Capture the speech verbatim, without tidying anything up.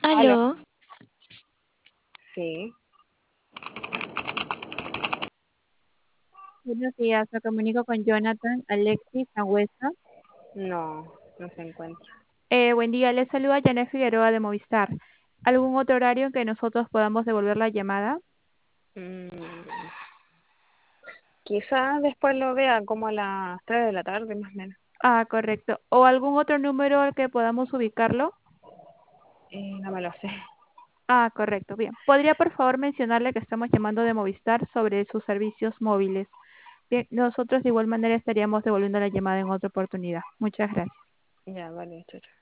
Aló, Aló, sí, buenos días. Me comunico con Jonathan Alexis Sangüesa. no, no se encuentra. Eh, buen día, les saluda Janet Figueroa de Movistar. ¿Algún otro horario en que nosotros podamos devolver la llamada? Mm, quizás después lo vea como a las tres de la tarde, más o menos. Ah, correcto. ¿O algún otro número al que podamos ubicarlo? Eh, no me lo sé. Ah, correcto. Bien. ¿Podría por favor mencionarle que estamos llamando de Movistar sobre sus servicios móviles? Bien, nosotros de igual manera estaríamos devolviendo la llamada en otra oportunidad. Muchas gracias. Ya, vale, chucha.